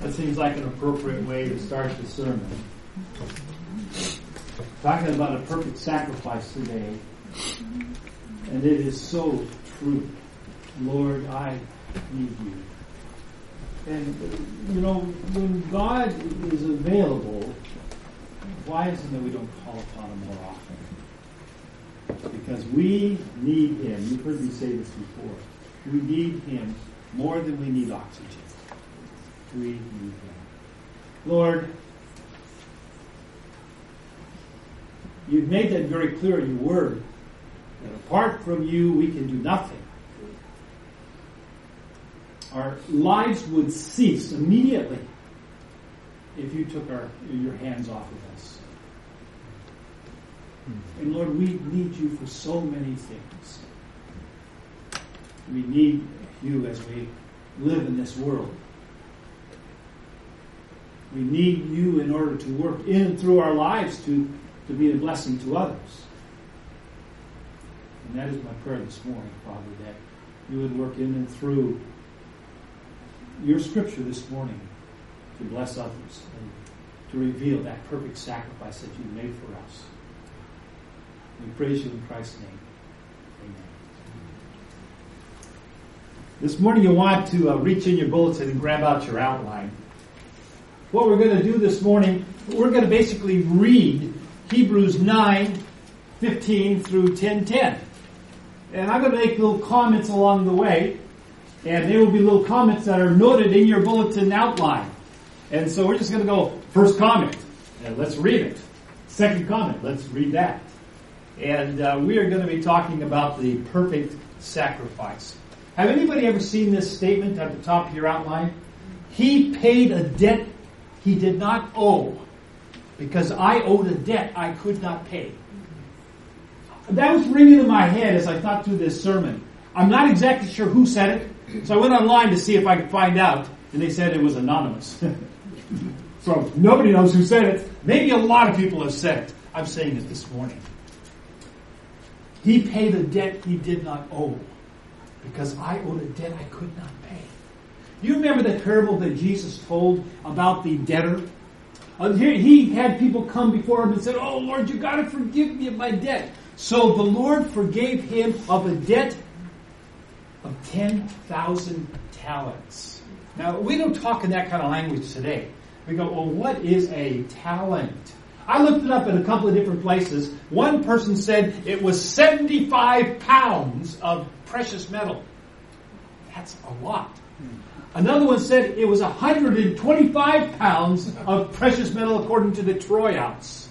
That seems like an appropriate way to start the sermon. Talking about a perfect sacrifice today. And it is so true. Lord, I need you. And, you know, when God is available, why is it that we don't call upon Him more often? Because we need Him. You've heard me say this before. We need Him more than we need oxygen. We need Him. Lord, you've made that very clear in your word, that apart from you, we can do nothing. Our lives would cease immediately if you took your hands off of us. And Lord, we need you for so many things. We need you as we live in this world. We need you in order to work in and through our lives to be a blessing to others. And that is my prayer this morning, Father, that you would work in and through your scripture this morning to bless others and to reveal that perfect sacrifice that you made for us. We praise you in Christ's name. Amen. This morning you want to reach in your bulletin and grab out your outline. What we're going to do this morning, we're going to basically read Hebrews 9:15 through 10:10. And I'm going to make little comments along the way. And there will be little comments that are noted in your bulletin outline. And so we're just going to go, first comment, and let's read it. Second comment, let's read that. And we are going to be talking about the perfect sacrifice. Have anybody ever seen this statement at the top of your outline? He paid a debt he did not owe, because I owed a debt I could not pay. That was ringing in my head as I thought through this sermon. I'm not exactly sure who said it, so I went online to see if I could find out, and they said it was anonymous. So nobody knows who said it. Maybe a lot of people have said it. I'm saying it this morning. He paid a debt he did not owe, because I owed a debt I could not pay. You remember the parable that Jesus told about the debtor? He had people come before him and said, "Oh Lord, you got to forgive me of my debt." So the Lord forgave him of a debt of 10,000 talents. Now, we don't talk in that kind of language today. We go, well, what is a talent? I looked it up in a couple of different places. One person said it was 75 pounds of precious metal. That's a lot. Another one said it was 125 pounds of precious metal according to the troy ounce.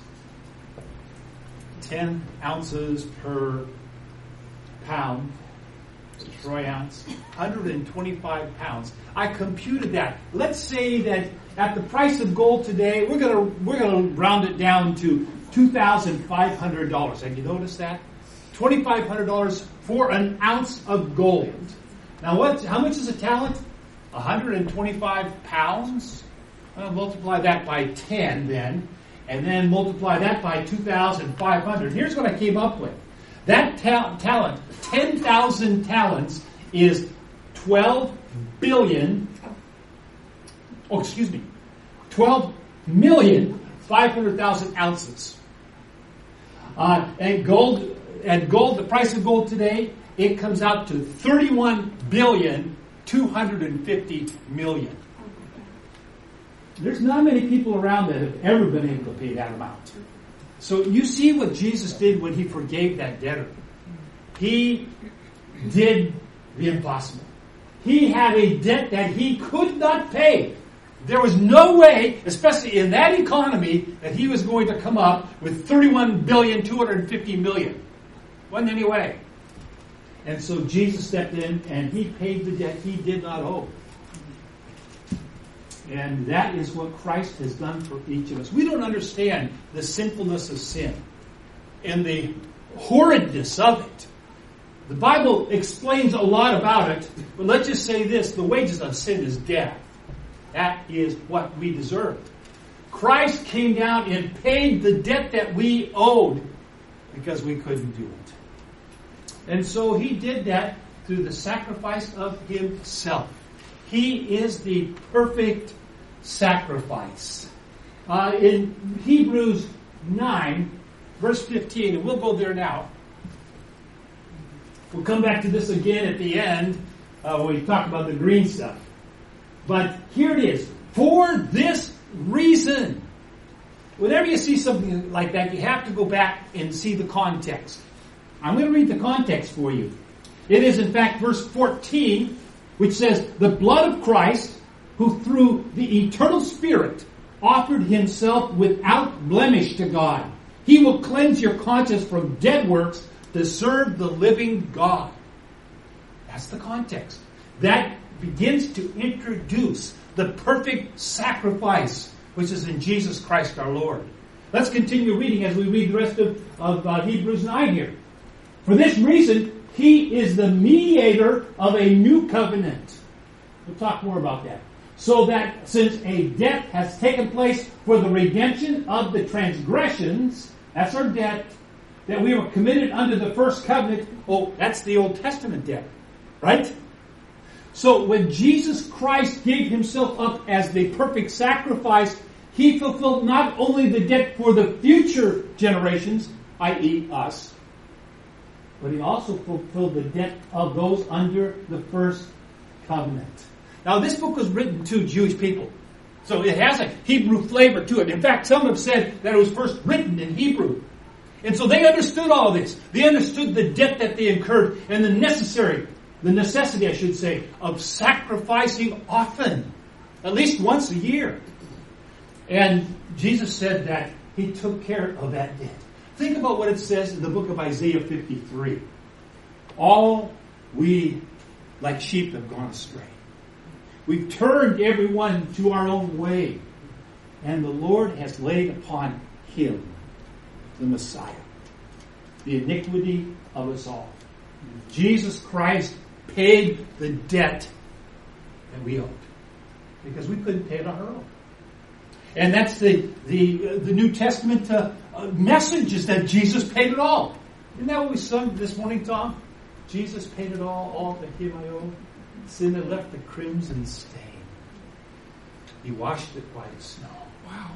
10 ounces per pound. Troy ounce, 125 pounds. I computed that. Let's say that at the price of gold today, we're gonna round it down to $2,500. Have you noticed that? $2,500 for an ounce of gold. Now, how much is a talent? 125 pounds. Well, multiply that by 10 then, and then multiply that by 2,500. Here's what I came up with. That talent, 10,000 talents, is 12,500,000 ounces. And gold, the price of gold today, it comes out to 31,250,000,000. There's not many people around that have ever been able to pay that amount. So you see what Jesus did when he forgave that debtor. He did the impossible. He had a debt that he could not pay. There was no way, especially in that economy, that he was going to come up with 31,250,000,000. Wasn't any way. And so Jesus stepped in and he paid the debt he did not owe. And that is what Christ has done for each of us. We don't understand the sinfulness of sin and the horridness of it. The Bible explains a lot about it, but let's just say this: the wages of sin is death. That is what we deserve. Christ came down and paid the debt that we owed because we couldn't do it. And so he did that through the sacrifice of himself. He is the perfect sacrifice. In Hebrews 9, verse 15, and we'll go there now. We'll come back to this again at the end when we talk about the green stuff. But here it is. For this reason. Whenever you see something like that, you have to go back and see the context. I'm going to read the context for you. It is, in fact, verse 14, which says, the blood of Christ, who through the eternal Spirit offered himself without blemish to God. He will cleanse your conscience from dead works to serve the living God. That's the context. That begins to introduce the perfect sacrifice, which is in Jesus Christ our Lord. Let's continue reading as we read the rest of Hebrews 9 here. For this reason, he is the mediator of a new covenant. We'll talk more about that. So that since a debt has taken place for the redemption of the transgressions, that's our debt, that we were committed under the first covenant. Oh, that's the Old Testament debt, right? So when Jesus Christ gave himself up as the perfect sacrifice, he fulfilled not only the debt for the future generations, i.e. us, but he also fulfilled the debt of those under the first covenant. Now, this book was written to Jewish people, so it has a Hebrew flavor to it. In fact, some have said that it was first written in Hebrew. And so they understood all this. They understood the debt that they incurred and the necessity, I should say, of sacrificing often, at least once a year. And Jesus said that he took care of that debt. Think about what it says in the book of Isaiah 53. All we like sheep have gone astray. We've turned everyone to our own way. And the Lord has laid upon him, the Messiah, the iniquity of us all. Jesus Christ paid the debt that we owed. Because we couldn't pay it on our own. And that's the New Testament message, is that Jesus paid it all. Isn't that what we sung this morning, Tom? Jesus paid it all to him I owe. Sin had left the crimson stain. He washed it white as snow. Wow.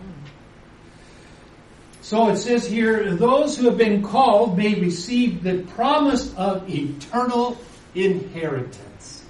So it says here, those who have been called may receive the promise of eternal inheritance.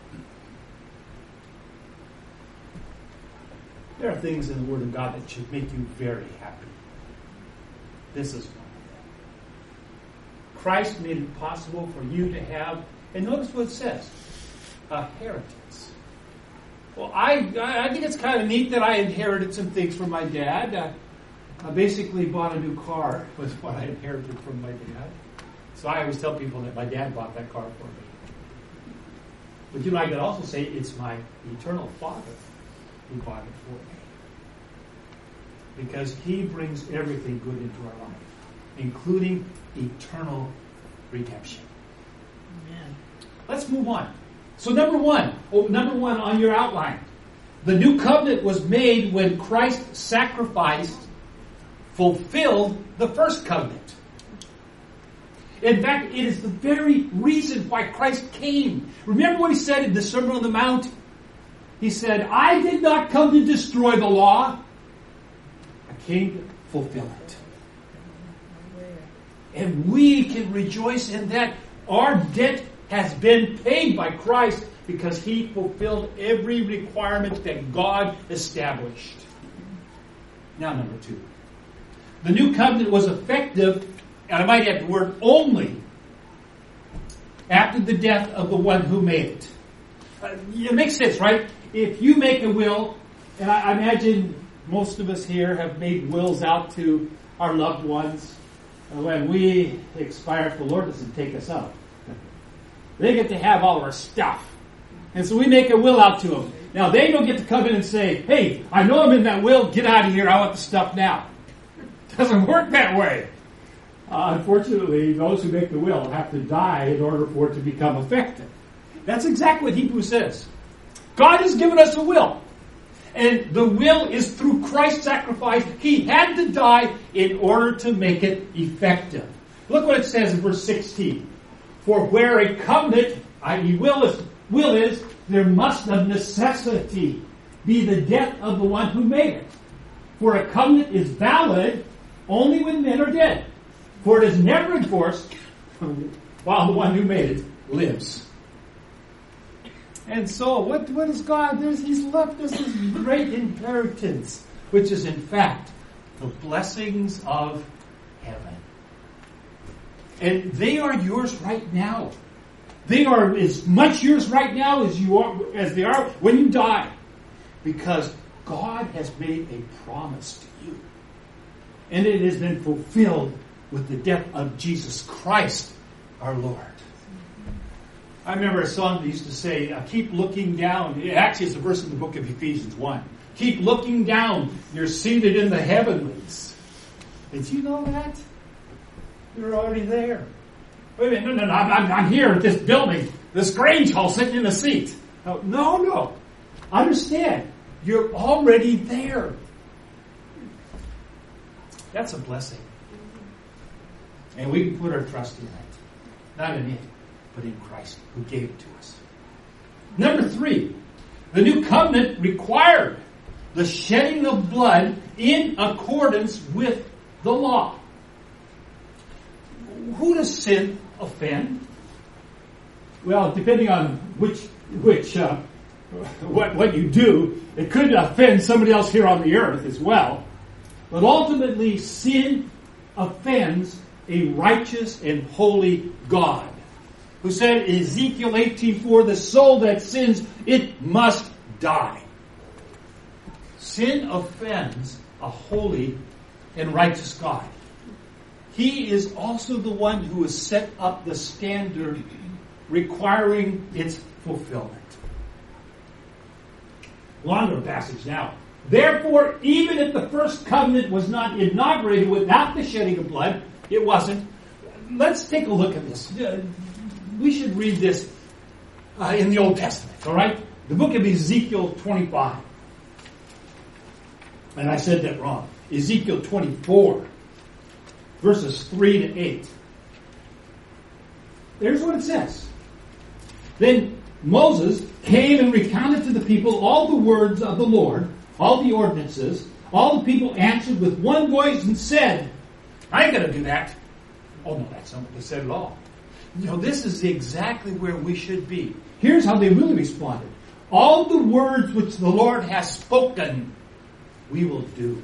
There are things in the Word of God that should make you very happy. This is one of them. Christ made it possible for you to have, and notice what it says, a inheritance. Well, I think it's kind of neat that I inherited some things from my dad. I basically bought a new car, was what I inherited from my dad. So I always tell people that my dad bought that car for me. But you know, I could also say it's my eternal Father who bought it for me. Because he brings everything good into our life, including eternal redemption. Amen. Let's move on. So number one on your outline. The new covenant was made when Christ's sacrifice fulfilled the first covenant. In fact, it is the very reason why Christ came. Remember what he said in the Sermon on the Mount? He said, I did not come to destroy the law. I came to fulfill it. And we can rejoice in that. Our debt has been paid by Christ because he fulfilled every requirement that God established. Now, number two. The new covenant was effective, and I might add the word only, after the death of the one who made it. It makes sense, right? If you make a will, and I imagine most of us here have made wills out to our loved ones. When we expire, if the Lord doesn't take us out, they get to have all of our stuff. And so we make a will out to them. Now, they don't get to come in and say, hey, I know I'm in that will, get out of here, I want the stuff now. It doesn't work that way. Unfortunately, those who make the will have to die in order for it to become effective. That's exactly what Hebrews says. God has given us a will. And the will is through Christ's sacrifice. He had to die in order to make it effective. Look what it says in verse 16. For where a covenant, i.e. will is, there must of necessity be the death of the one who made it. For a covenant is valid only when men are dead. For it is never enforced while the one who made it lives. And so, what is God? He's left us this great inheritance, which is in fact the blessings of heaven. And they are yours right now. They are as much yours right now as they are when you die. Because God has made a promise to you. And it has been fulfilled with the death of Jesus Christ, our Lord. I remember a song that used to say, keep looking down. Actually, it's a verse in the book of Ephesians 1. Keep looking down. You're seated in the heavenlies. Did you know that? You're already there. Wait a minute, no, I'm here at this building, this Grange Hall, sitting in a seat. No. Understand, you're already there. That's a blessing. And we can put our trust in it. Not in it, but in Christ, who gave it to us. Number 3, the new covenant required the shedding of blood in accordance with the law. Who does sin offend? Well, depending on what you do, it could offend somebody else here on the earth as well. But ultimately, sin offends a righteous and holy God, who said in Ezekiel 18:4, the soul that sins, it must die. Sin offends a holy and righteous God. He is also the one who has set up the standard requiring its fulfillment. Longer passage now. Therefore, even if the first covenant was not inaugurated without the shedding of blood, it wasn't. Let's take a look at this. We should read this in the Old Testament, all right? The book of Ezekiel 25. And I said that wrong. Ezekiel 24. Verses 3 to 8. There's what it says. Then Moses came and recounted to the people all the words of the Lord, all the ordinances. All the people answered with one voice and said, I ain't going to do that. Oh no, that's not what they said at all. This is exactly where we should be. Here's how they really responded. All the words which the Lord has spoken, we will do.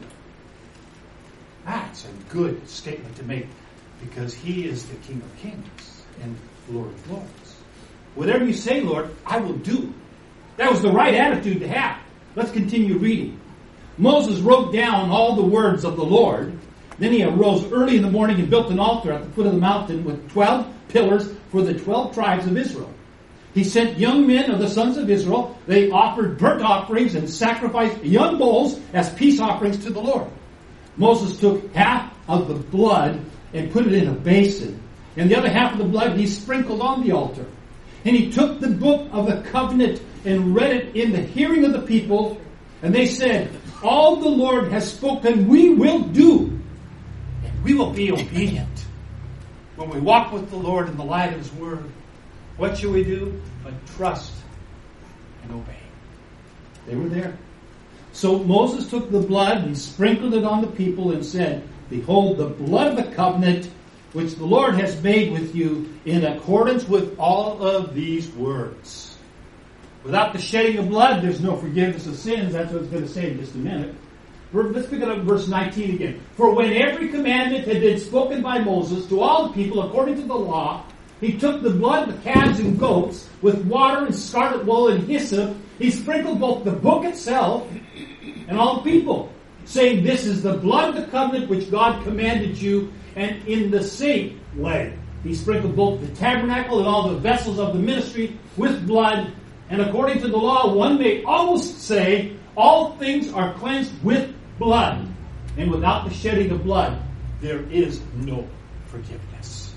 That's a good statement to make, because He is the King of Kings and Lord of Lords. Whatever you say, Lord, I will do. That was the right attitude to have. Let's continue reading. Moses wrote down all the words of the Lord. Then he arose early in the morning and built an altar at the foot of the mountain with 12 pillars for the 12 tribes of Israel. He sent young men of the sons of Israel. They offered burnt offerings and sacrificed young bulls as peace offerings to the Lord. Moses took half of the blood and put it in a basin, and the other half of the blood he sprinkled on the altar. And he took the book of the covenant and read it in the hearing of the people, and they said, all the Lord has spoken we will do, and we will be obedient. When we walk with the Lord in the light of His Word, what should we do? But trust and obey. They were there. So Moses took the blood and sprinkled it on the people and said, behold, the blood of the covenant which the Lord has made with you in accordance with all of these words. Without the shedding of blood, there's no forgiveness of sins. That's what it's going to say in just a minute. Let's pick it up in verse 19 again. For when every commandment had been spoken by Moses to all the people according to the law, he took the blood of calves and goats with water and scarlet wool and hyssop. He sprinkled both the book itself and all the people, saying, this is the blood of the covenant which God commanded you. And in the same way, he sprinkled both the tabernacle and all the vessels of the ministry with blood. And according to the law, one may almost say, all things are cleansed with blood. And without the shedding of blood, there is no forgiveness.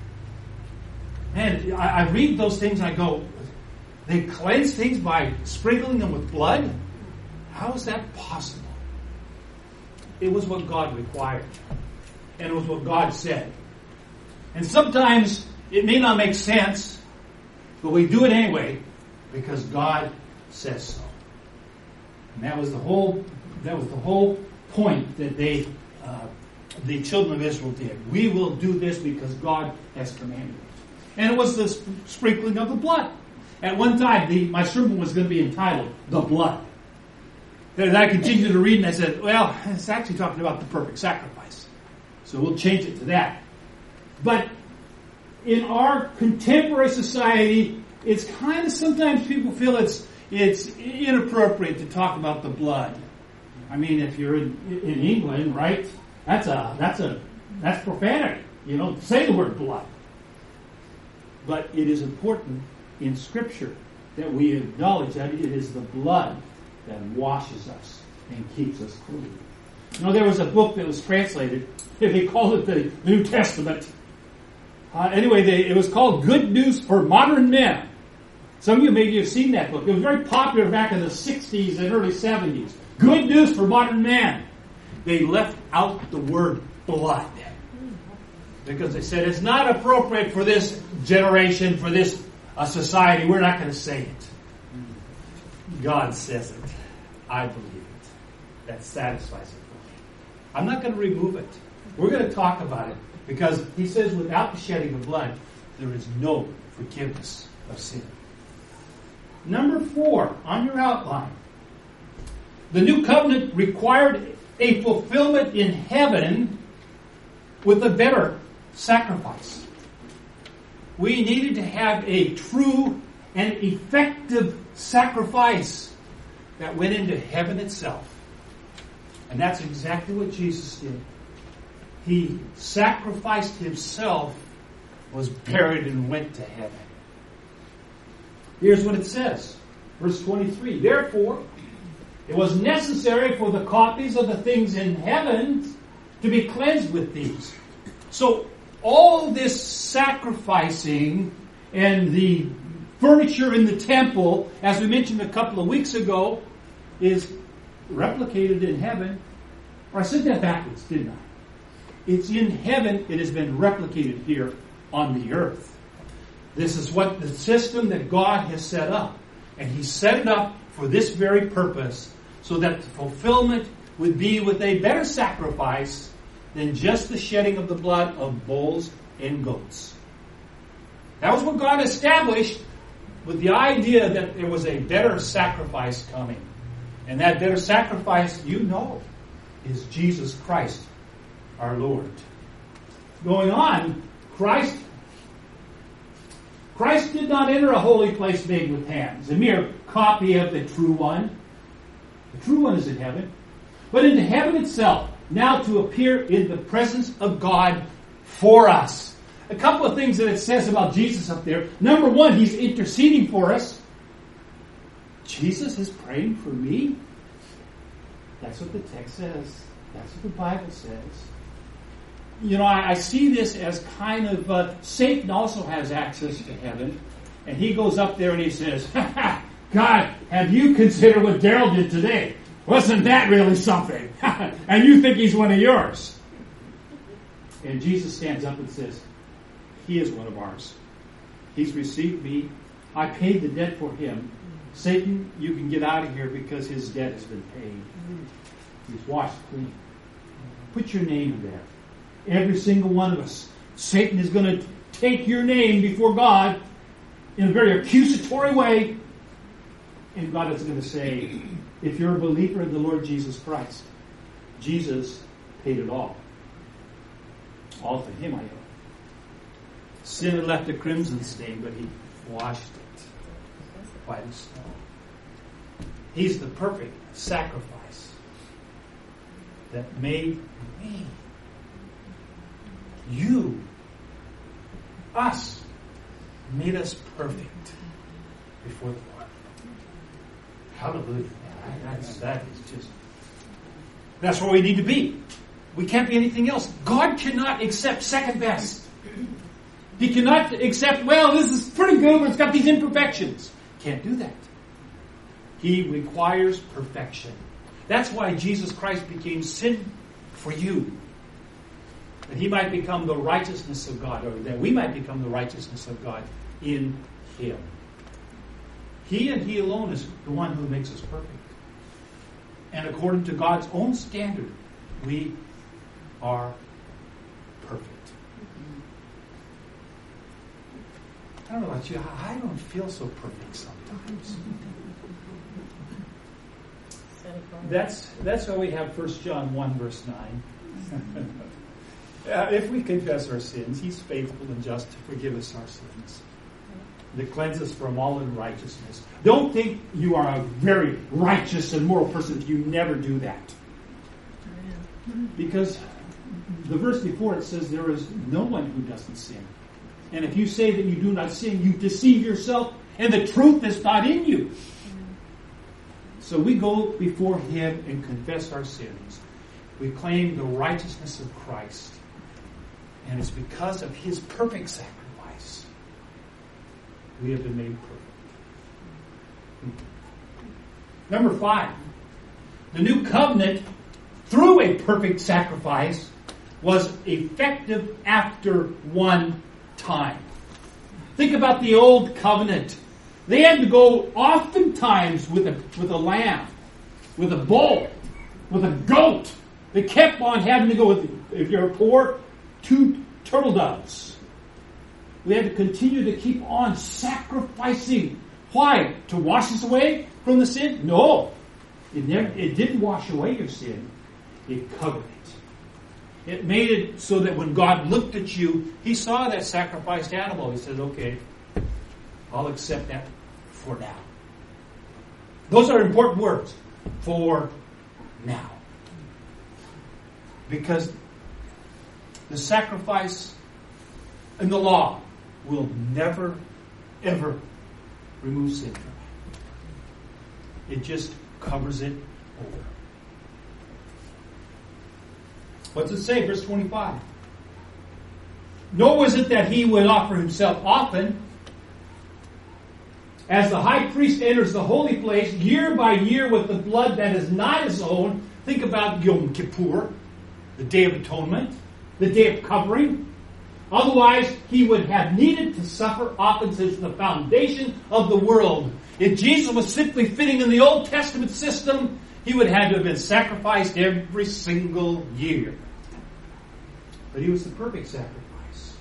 And I read those things and I go, they cleanse things by sprinkling them with blood? How is that possible? It was what God required. And it was what God said. And sometimes it may not make sense, but we do it anyway because God says so. And that was the whole point that the children of Israel did. We will do this because God has commanded it. And it was the sprinkling of the blood. At one time, my sermon was going to be entitled, The Blood. Then I continued to read and I said, well, it's actually talking about the perfect sacrifice. So we'll change it to that. But in our contemporary society, it's kind of, sometimes people feel it's inappropriate to talk about the blood. I mean, if you're in England, right, that's profanity. You know, say the word blood. But it is important in Scripture that we acknowledge that it is the blood that washes us and keeps us clean. You know, there was a book that was translated. They called it the New Testament. Anyway, it was called Good News for Modern Men. Some of you maybe have seen that book. It was very popular back in the 60s and early 70s. Good News for Modern Men. They left out the word blood because they said it's not appropriate for this generation, for this society. We're not going to say it. God says it. I believe it. That satisfies it for me. I'm not going to remove it. We're going to talk about it because he says without the shedding of blood, there is no forgiveness of sin. Number 4 on your outline. The new covenant required a fulfillment in heaven with a better sacrifice. We needed to have a true and effective sacrifice that went into heaven itself. And that's exactly what Jesus did. He sacrificed himself, was buried, and went to heaven. Here's what it says. Verse 23. Therefore, it was necessary for the copies of the things in heaven to be cleansed with these. So all this sacrificing and the furniture in the temple, as we mentioned a couple of weeks ago, is replicated in heaven. Or I said that backwards, didn't I? It's in heaven. It has been replicated here on the earth. This is what the system that God has set up. And He set it up for this very purpose, so that the fulfillment would be with a better sacrifice than just the shedding of the blood of bulls and goats. That was what God established, with the idea that there was a better sacrifice coming. And that better sacrifice, you know, is Jesus Christ, our Lord. Going on, Christ did not enter a holy place made with hands, a mere copy of the true one. The true one is in heaven. But into heaven itself, now to appear in the presence of God for us. A couple of things that it says about Jesus up there. Number 1, He's interceding for us. Jesus is praying for me? That's what the text says. That's what the Bible says. You know, I see this as kind of, Satan also has access to heaven. And he goes up there and he says, God, have you considered what Daryl did today? Wasn't that really something? And you think he's one of yours. And Jesus stands up and says, he is one of ours. He's received me. I paid the debt for him. Satan, you can get out of here because his debt has been paid. He's washed clean. Put your name in there. Every single one of us. Satan is going to take your name before God in a very accusatory way. And God is going to say, if you're a believer in the Lord Jesus Christ, Jesus paid it all. All to him I owe. Sin had left a crimson stain, but he washed it white as snow. He's the perfect sacrifice that made me, you, us, made us perfect before the Lord. Hallelujah. That's where we need to be. We can't be anything else. God cannot accept second best. He cannot accept, well, this is pretty good, but it's got these imperfections. Can't do that. He requires perfection. That's why Jesus Christ became sin for you. That he might become the righteousness of God, or that we might become the righteousness of God in him. He and he alone is the one who makes us perfect. And according to God's own standard, we are perfect. I don't know about you, I don't feel so perfect sometimes. That's why we have 1 John 1 verse 9. If we confess our sins, He's faithful and just to forgive us our sins, to cleanse us from all unrighteousness. Don't think you are a very righteous and moral person if you never do that. Because the verse before it says there is no one who doesn't sin. And if you say that you do not sin, you deceive yourself, and the truth is not in you. So we go before Him and confess our sins. We claim the righteousness of Christ. And it's because of His perfect sacrifice we have been made perfect. Number 5. The new covenant, through a perfect sacrifice, was effective after one time. Think about the old covenant. They had to go oftentimes with a lamb, with a bull, with a goat. They kept on having to go with, if you're poor, 2 turtle doves. We had to continue to keep on sacrificing. Why? To wash us away from the sin? No. It didn't wash away your sin. It covered it. It made it so that when God looked at you, He saw that sacrificed animal. He said, okay, I'll accept that for now. Those are important words. For now. Because the sacrifice and the law will never, ever remove sin from it. It just covers it over. What's it say? Verse 25. Nor was it that He would offer Himself often. As the high priest enters the holy place year by year with the blood that is not His own. Think about Yom Kippur, the Day of Atonement, the Day of Covering. Otherwise, He would have needed to suffer often since the foundation of the world. If Jesus was simply fitting in the Old Testament system, He would have to have been sacrificed every single year. But He was the perfect sacrifice.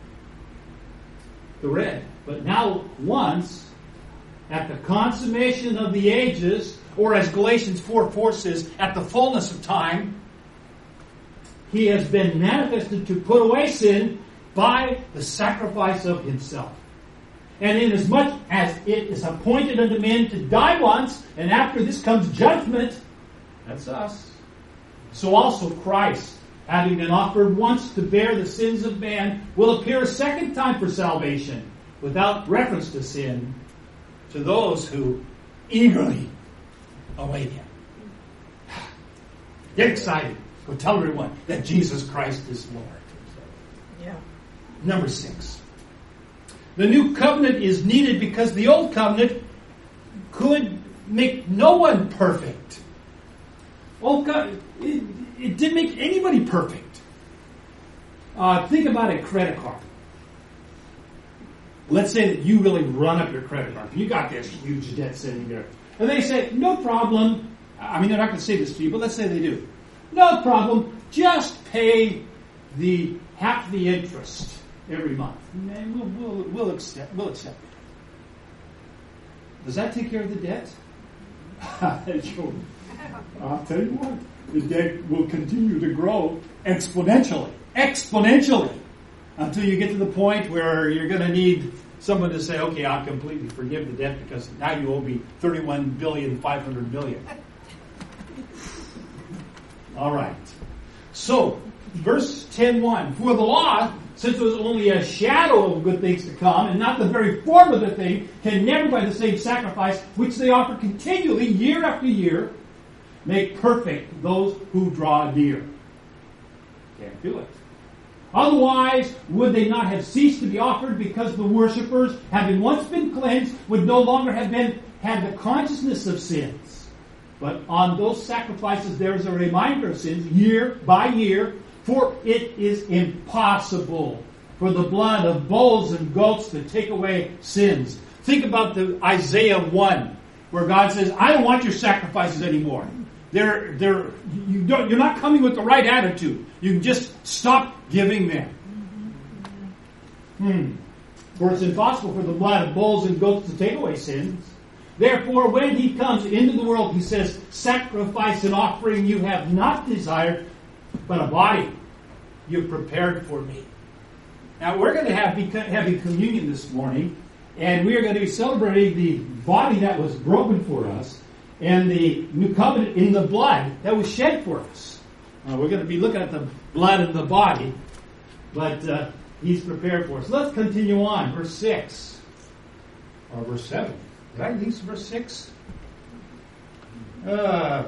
The red. But now once, at the consummation of the ages, or as Galatians 4:4 says, at the fullness of time, He has been manifested to put away sin by the sacrifice of Himself. And inasmuch as it is appointed unto men to die once, and after this comes judgment, that's us. So also Christ, having been offered once to bear the sins of man, will appear a second time for salvation, without reference to sin, to those who eagerly await Him. Get excited. Go tell everyone that Jesus Christ is Lord. Yeah. Number 6. The new covenant is needed because the old covenant could make no one perfect. It didn't make anybody perfect. Think about a credit card. Let's say that you really run up your credit card. You got this huge debt sitting there. And they say, no problem. I mean, they're not going to say this to you, but let's say they do. No problem. Just pay the half the interest every month. And we'll accept it. Does that take care of the debt? I'll tell you what. The debt will continue to grow exponentially. Until you get to the point where you're going to need someone to say, okay, I'll completely forgive the debt because now you owe me $31,500,000,000. All right. So, verse 10:1. For the law, since it was only a shadow of good things to come, and not the very form of the thing, can never by the same sacrifice, which they offer continually year after year, make perfect those who draw near. Can't do it. Otherwise, would they not have ceased to be offered because the worshippers, having once been cleansed, would no longer have had the consciousness of sins? But on those sacrifices there is a reminder of sins year by year, for it is impossible for the blood of bulls and goats to take away sins. Think about the Isaiah 1, where God says, I don't want your sacrifices anymore. You're not coming with the right attitude. You can just stop giving them. For it's impossible for the blood of bulls and goats to take away sins. Therefore, when he comes into the world, he says, sacrifice and offering you have not desired, but a body you've prepared for me. Now, we're going to have having communion this morning, and we are going to be celebrating the body that was broken for us and the new covenant in the blood that was shed for us. We're going to be looking at the blood and the body, but he's prepared for us. Let's continue on. Verse 6. Or verse 7. Did I lose verse 6? I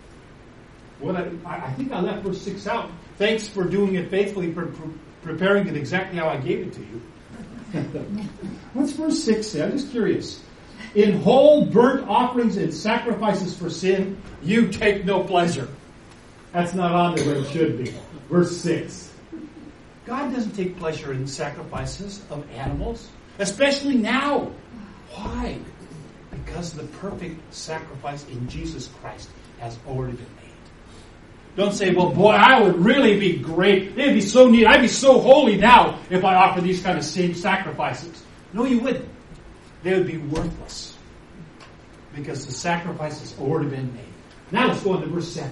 think I left verse 6 out. Thanks for doing it faithfully, for preparing it exactly how I gave it to you. What's verse 6 say? I'm just curious. In whole burnt offerings and sacrifices for sin, you take no pleasure. That's not on there where it should be. Verse 6. God doesn't take pleasure in sacrifices of animals, especially now. Why? Because the perfect sacrifice in Jesus Christ has already been made. Don't say, well, boy, I would really be great. It'd be so neat. I'd be so holy now if I offer these kind of same sacrifices. No, you wouldn't. They would be worthless because the sacrifice has already been made. Now let's go on to verse 7.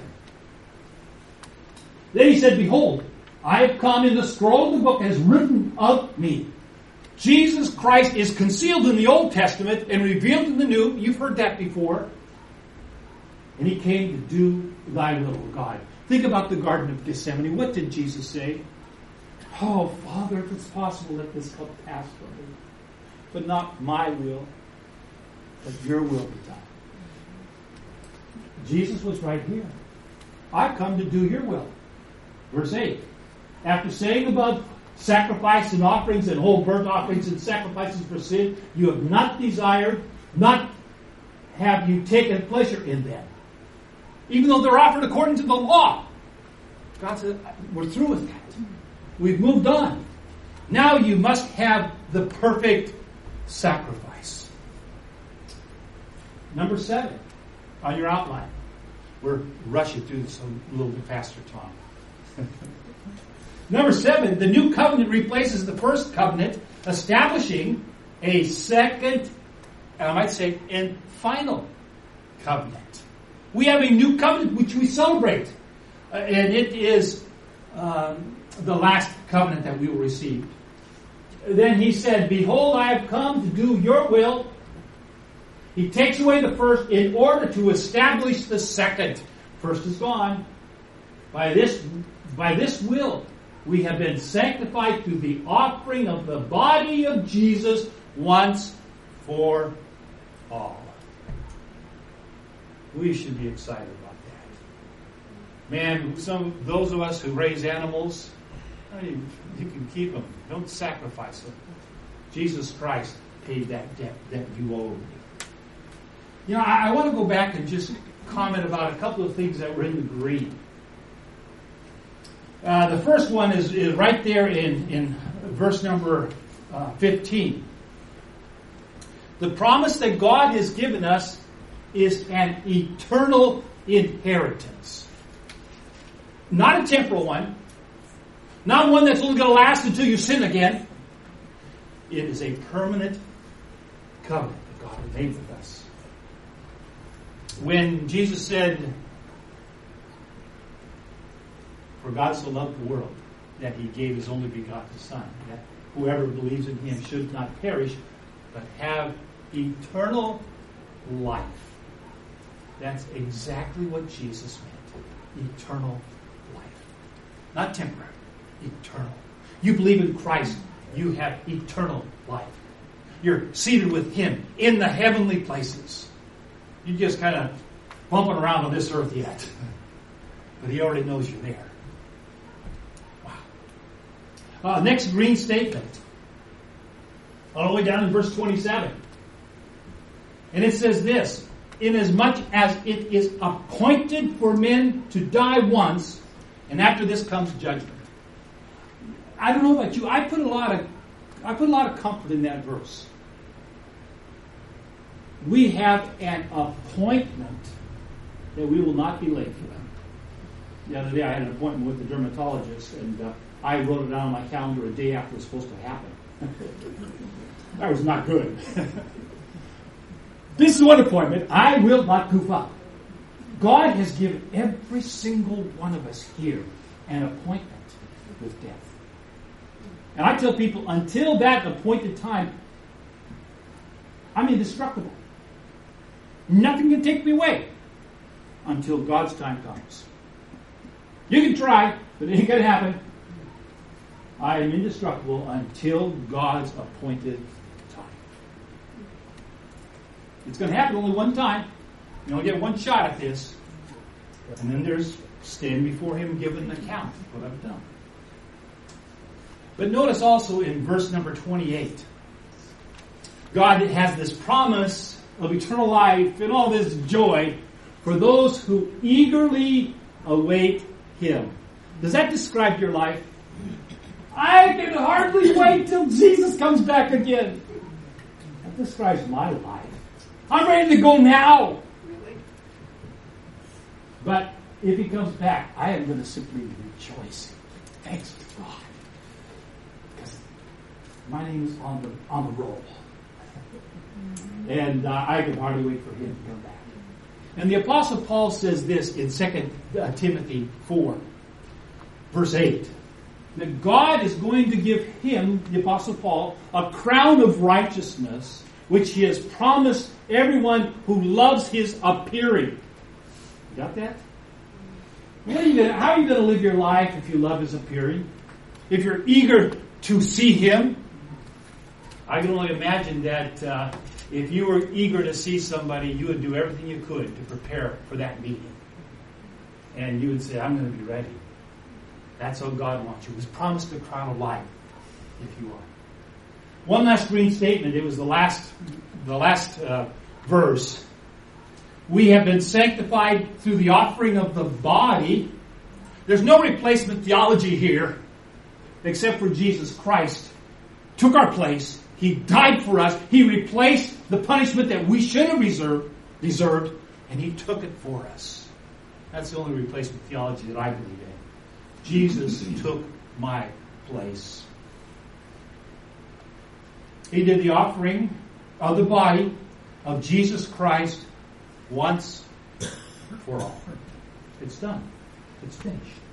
Then he said, behold, I have come in the scroll of the book as written of me. Jesus Christ is concealed in the Old Testament and revealed in the New. You've heard that before. And he came to do thy will, O God. Think about the Garden of Gethsemane. What did Jesus say? Oh, Father, if it's possible, let this cup pass from me. But not my will, but your will be done. Jesus was right here. I've come to do your will. Verse 8. After saying above, sacrifice and offerings and whole burnt offerings and sacrifices for sin, you have not desired, not have you taken pleasure in them. Even though they're offered according to the law. God said, we're through with that. We've moved on. Now you must have the perfect sacrifice. Number 7 on your outline. We're rushing through this a little bit faster, Tom. Number 7, the new covenant replaces the first covenant, establishing a second, I might say, and final covenant. We have a new covenant which we celebrate. And it is the last covenant that we will receive. Then he said, behold, I have come to do your will. He takes away the first in order to establish the second. First is gone. By this will, we have been sanctified through the offering of the body of Jesus once for all. We should be excited about that. Man, those of us who raise animals, you can keep them. Don't sacrifice them. Jesus Christ paid that debt that you owe me. You know, I want to go back and just comment about a couple of things that were in the green. The first one is right there in verse number 15. The promise that God has given us is an eternal inheritance. Not a temporal one. Not one that's only going to last until you sin again. It is a permanent covenant that God has made with us. When Jesus said, for God so loved the world that he gave his only begotten Son, that whoever believes in him should not perish, but have eternal life. That's exactly what Jesus meant. Eternal life. Not temporary. Eternal. You believe in Christ, you have eternal life. You're seated with him in the heavenly places. You're just kind of bumping around on this earth yet. But he already knows you're there. Wow. Next green statement. All the way down in verse 27. And it says this. Inasmuch as it is appointed for men to die once, and after this comes judgment. I don't know about you. I put a lot of comfort in that verse. We have an appointment that we will not be late for them. The other day I had an appointment with the dermatologist, and I wrote it down on my calendar a day after it was supposed to happen. That was not good. This is one appointment I will not goof up. God has given every single one of us here an appointment with death. And I tell people, until that appointed time, I'm indestructible. Nothing can take me away until God's time comes. You can try, but it ain't going to happen. I am indestructible until God's appointed time. It's going to happen only one time. You only get one shot at this. And then there's stand before Him and give an account of what I've done. But notice also in verse number 28, God has this promise of eternal life and all this joy for those who eagerly await Him. Does that describe your life? I can hardly wait till Jesus comes back again. That describes my life. I'm ready to go now. But if He comes back, I am going to simply rejoice. Thanks to God. Because my name is on the roll. And I can hardly wait for Him to come back. And the Apostle Paul says this in 2 Timothy 4, verse 8. That God is going to give him, the Apostle Paul, a crown of righteousness, which He has promised everyone who loves His appearing. You got that? How are you going to live your life if you love His appearing? If you're eager to see Him? I can only imagine that if you were eager to see somebody, you would do everything you could to prepare for that meeting. And you would say, I'm going to be ready. That's how God wants you. He was promised the crown of life, if you are. One last green statement. It was the last verse. We have been sanctified through the offering of the body. There's no replacement theology here, except for Jesus Christ took our place. He died for us. He replaced the punishment that we should have deserved, and He took it for us. That's the only replacement theology that I believe in. Jesus took my place. He did the offering of the body of Jesus Christ once for all. It's done. It's finished.